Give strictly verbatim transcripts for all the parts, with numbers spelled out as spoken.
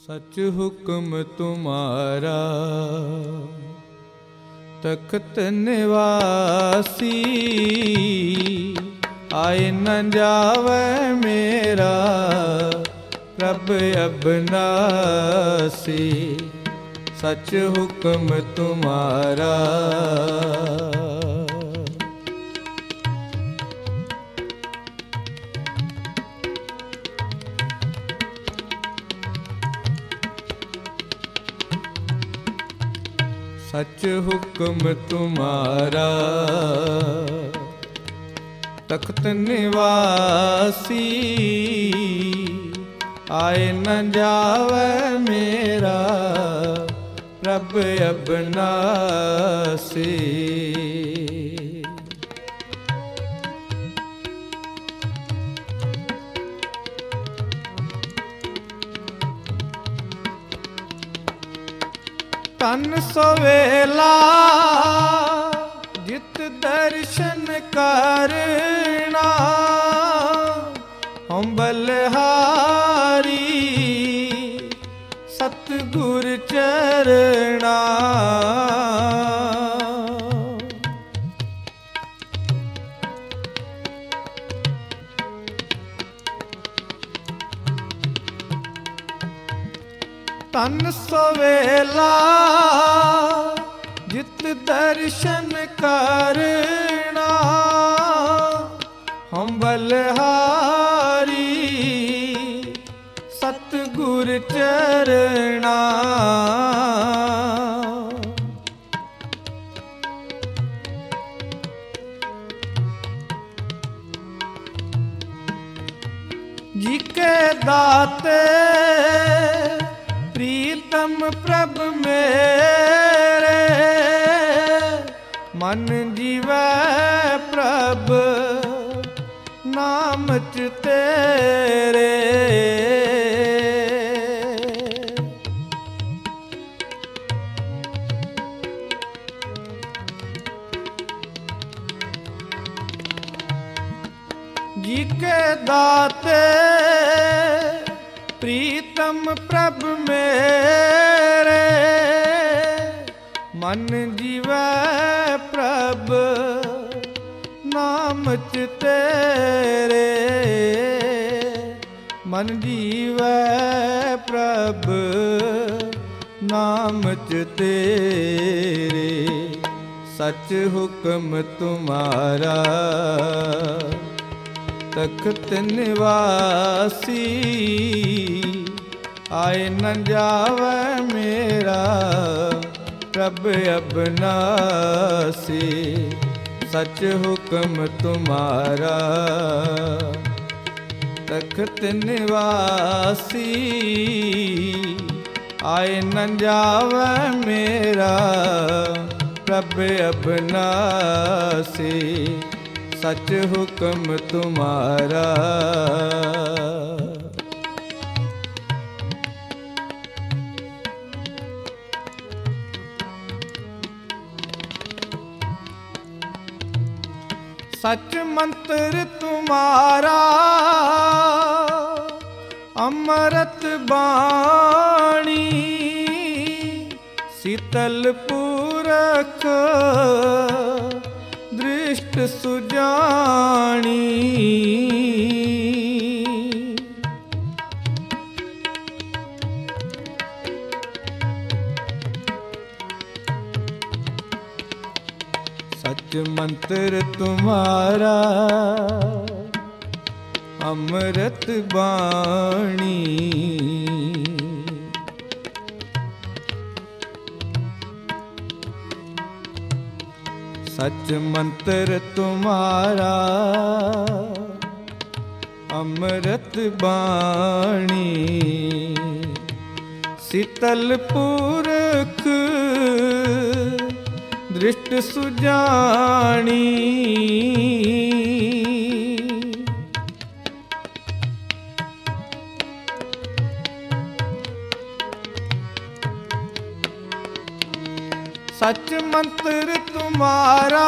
सच हुक्म तुम्हारा तख्त निवासी, आए न जावे मेरा प्रभ अबनासी। सच हुक्म तुम्हारा सच हुक्म तुम्हारा तख्त निवासी, आए न जावे मेरा प्रभ अबनासी। तन सवेला जित दर्शन करना, हम बलहारी सतगुर चरना। तन सवेला जित दर्शन करना, हम बलहारी सतगुर चरना। जी के दाते प्रीतम प्रभ मेरे, मन जीवै प्रभ नाम च तेरे। जी के दाते प्रीतम प्रभ मेरे, मन जीवै प्रभ नाम च तेरे। मन जीवै प्रभ नाम च तेरे। सच हुक्म तुम्हारा तख्त निवासी, आए न जावे मेरा प्रभ अबनासी। सच हुक्म तुम्हारा तख्त निवासी, आए न जावे मेरा प्रभ अबनासी। सच हुक्म तुम्हारा सच मंत्र तुम्हारा अमृत बाणी, शीतल पूरख दृष्ट सुजानी। सच मंत्र तुम्हारा अमृत बाणी, सच मंत्र तुम्हारा अमृत बाणी, शीतल पुरख दृष्ट सुजानी। सच मंत्र तुम्हारा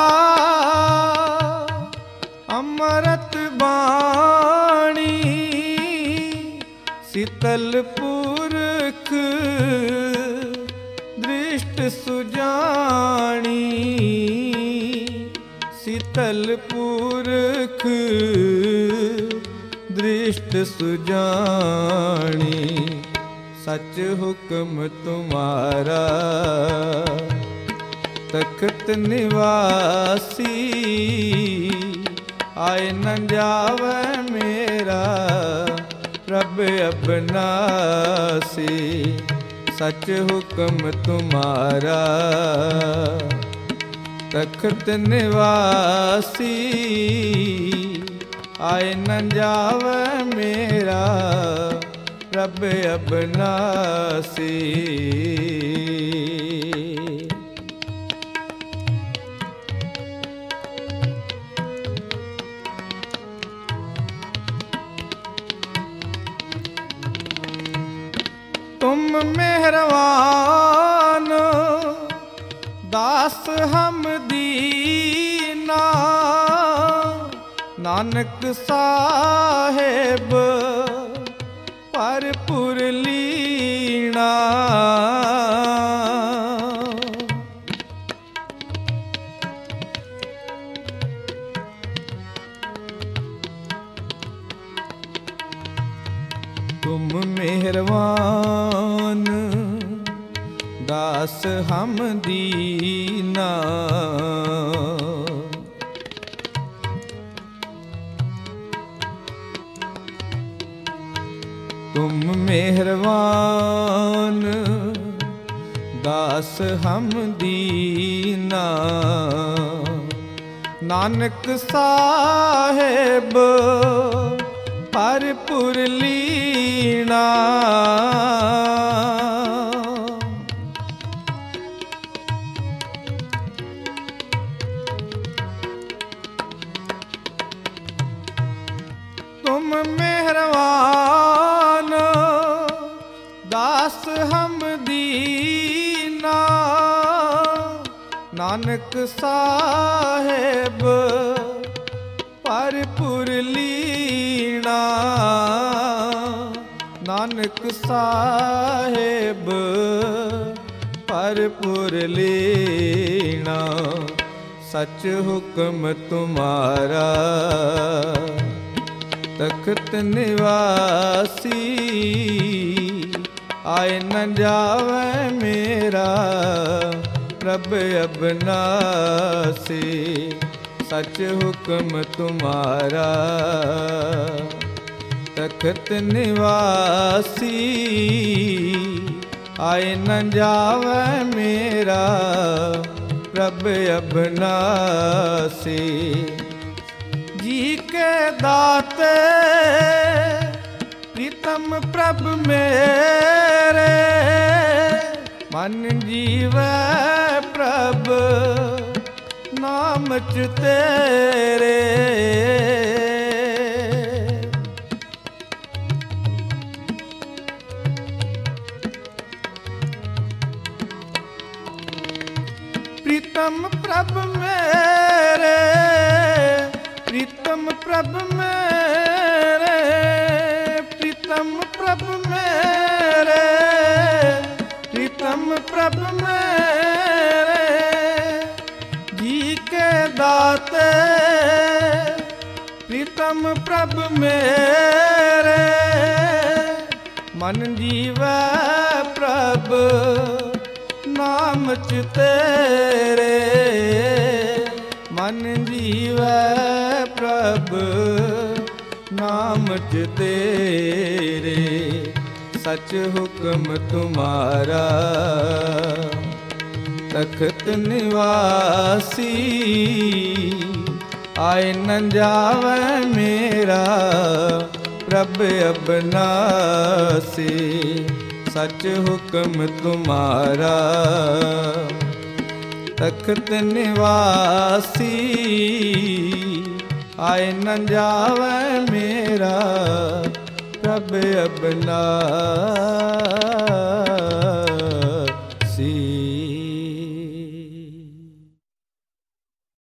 अमृत बाणी, शीतल पुरख दृष्ट सुजानी शीतल पुरख दृष्ट सुजानी सच हुक्म तुम्हारा तख्त निवासी आए न जावे मेरा प्रभ अबनासी सच हुक्म तुम्हारा तख्त निवासी आए न जावे मेरा प्रभ अबनासी। तुम मेहरबान दास हम दीना नानक साहेब परपुर लीना। तुम मेहरबान दास हम दीना तुम मेहरबान दास हम दीना नानक साहेब परपुर लीना। तुम मेहरबान दास हम दीना नानक साहेब परपुर लीना। नानक साहेब परपुर लीना सच हुक्म तुम्हारा तख्त निवासी आए न जावे मेरा प्रभ अबनासी सच हुक्म तुम्हारा तख्त निवासी आए न जावे मेरा प्रभ अबनासी। जी के दाते प्रीतम प्रभ मेरे मन जीवै प्रभ नाम च तेरे। प्रीतम प्रभ मेरे प्रीतम प्रभ मेरे प्रीतम प्रभ मेरे प्रीतम प्रभ मेरे जी के दाते प्रीतम प्रभ मेरे मन जीवै प्रभ नाम च तेरे। मन जीवै प्रभ नाम च तेरे सच हुक्म तुम्हारा तख्त निवासी आए न जावे मेरा प्रभ अबनासी सच हुक्म तुम्हारा तख्त निवासी आए न जावे मेरा प्रभ अबनासी।